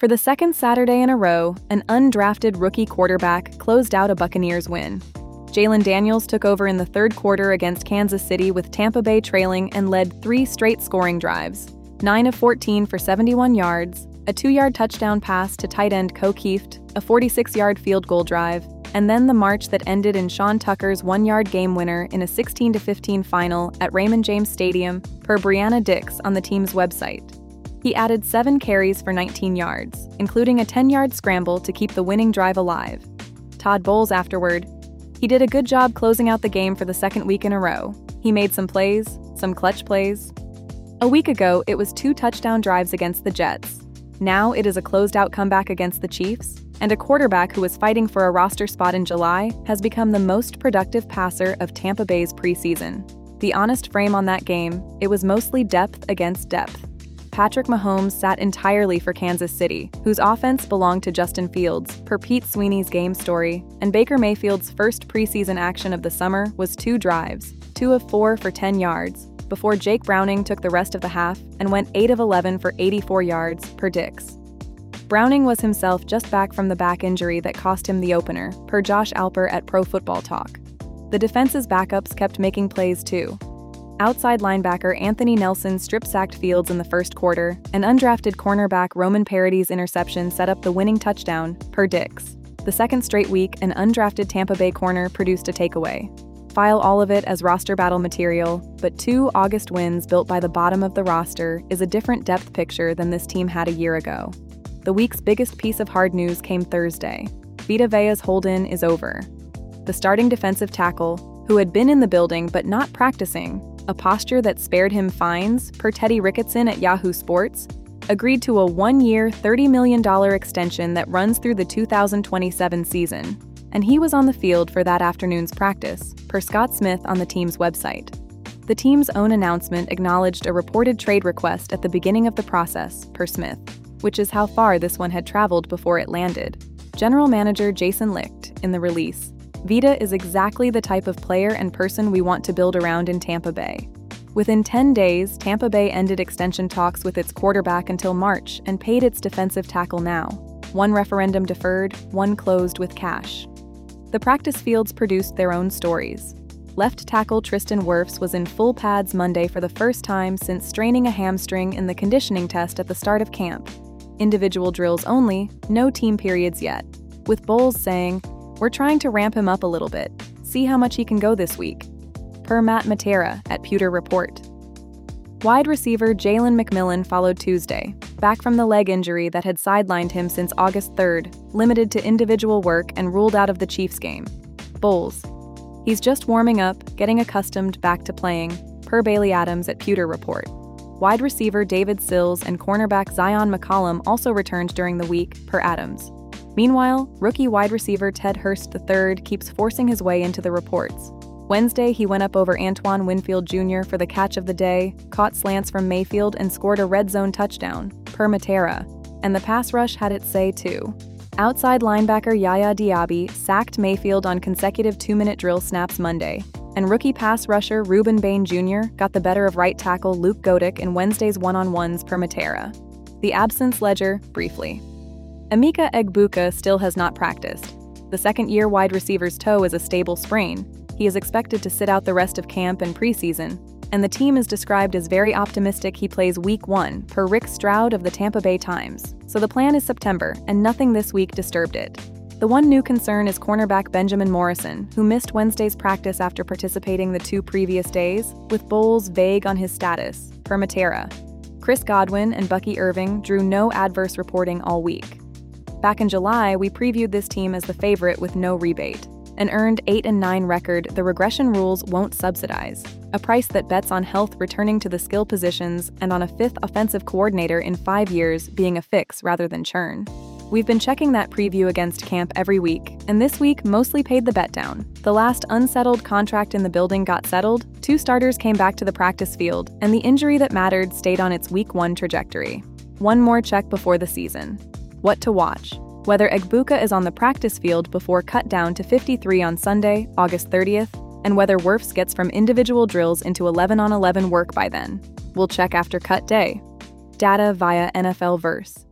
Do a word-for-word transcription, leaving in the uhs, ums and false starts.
For the second Saturday in a row, an undrafted rookie quarterback closed out a Buccaneers win. Jalen Daniels took over in the third quarter against Kansas City with Tampa Bay trailing and led three straight scoring drives, nine of fourteen for seventy-one yards, a two-yard touchdown pass to tight end Ko Kieft, a forty-six-yard field goal drive, and then the march that ended in Sean Tucker's one-yard game winner in a sixteen to fifteen final at Raymond James Stadium, per Brianna Dix on the team's website. He added seven carries for nineteen yards, including a ten-yard scramble to keep the winning drive alive. Todd Bowles afterward, "He did a good job closing out the game for the second week in a row. He made some plays, some clutch plays." A week ago, it was two touchdown drives against the Jets. Now it is a closed-out comeback against the Chiefs, and a quarterback who was fighting for a roster spot in July has become the most productive passer of Tampa Bay's preseason. The honest frame on that game, it was mostly depth against depth. Patrick Mahomes sat entirely for Kansas City, whose offense belonged to Justin Fields, per Pete Sweeney's game story, and Baker Mayfield's first preseason action of the summer was two drives, two of four for ten yards, before Jake Browning took the rest of the half and went eight of eleven for eighty-four yards, per Dix. Browning was himself just back from the back injury that cost him the opener, per Josh Alper at Pro Football Talk. The defense's backups kept making plays too. Outside linebacker Anthony Nelson strip-sacked Fields in the first quarter, and undrafted cornerback Roman Parody's interception set up the winning touchdown, per Dix. The second straight week, an undrafted Tampa Bay corner produced a takeaway. File all of it as roster battle material, but two August wins built by the bottom of the roster is a different depth picture than this team had a year ago. The week's biggest piece of hard news came Thursday. Vita Vea's hold-in is over. The starting defensive tackle, who had been in the building but not practicing, a posture that spared him fines, per Teddy Ricketson at Yahoo Sports, agreed to a one-year, thirty million dollars extension that runs through the two thousand twenty-seven season, and he was on the field for that afternoon's practice, per Scott Smith on the team's website. The team's own announcement acknowledged a reported trade request at the beginning of the process, per Smith, which is how far this one had traveled before it landed. General Manager Jason Licht, in the release, "Vita is exactly the type of player and person we want to build around in Tampa Bay." Within ten days, Tampa Bay ended extension talks with its quarterback until March and paid its defensive tackle now. One referendum deferred, one closed with cash. The practice fields produced their own stories. Left tackle Tristan Wirfs was in full pads Monday for the first time since straining a hamstring in the conditioning test at the start of camp. Individual drills only, no team periods yet, with Bowles saying, "We're trying to ramp him up a little bit, see how much he can go this week," per Matt Matera at Pewter Report. Wide receiver Jalen McMillan followed Tuesday, back from the leg injury that had sidelined him since August third, limited to individual work and ruled out of the Chiefs game. Bowles, "He's just warming up, getting accustomed back to playing," per Bailey Adams at Pewter Report. Wide receiver David Sills and cornerback Zion McCollum also returned during the week, per Adams. Meanwhile, rookie wide receiver Ted Hurst the third keeps forcing his way into the reports. Wednesday, he went up over Antoine Winfield Junior for the catch of the day, caught slants from Mayfield and scored a red zone touchdown, per Matera, and the pass rush had its say too. Outside linebacker Yaya Diaby sacked Mayfield on consecutive two-minute drill snaps Monday, and rookie pass rusher Reuben Bain Junior got the better of right tackle Luke Godick in Wednesday's one-on-ones, per Matera. The absence ledger, briefly. Emeka Egbuka still has not practiced. The second-year wide receiver's toe is a stable sprain. He is expected to sit out the rest of camp and preseason, and the team is described as very optimistic he plays week one, per Rick Stroud of the Tampa Bay Times. So the plan is September, and nothing this week disturbed it. The one new concern is cornerback Benjamin Morrison, who missed Wednesday's practice after participating the two previous days, with Bowles vague on his status, per Matera. Chris Godwin and Bucky Irving drew no adverse reporting all week. Back in July, we previewed this team as the favorite with no rebate. An earned eight and nine record the regression rules won't subsidize, a price that bets on health returning to the skill positions and on a fifth offensive coordinator in five years being a fix rather than churn. We've been checking that preview against camp every week, and this week mostly paid the bet down. The last unsettled contract in the building got settled, two starters came back to the practice field, and the injury that mattered stayed on its week one trajectory. One more check before the season. What to watch? Whether Egbuka is on the practice field before cut down to fifty-three on Sunday, August thirtieth, and whether Wirfs gets from individual drills into eleven on eleven work by then. We'll check after cut day. Data via N F L Verse.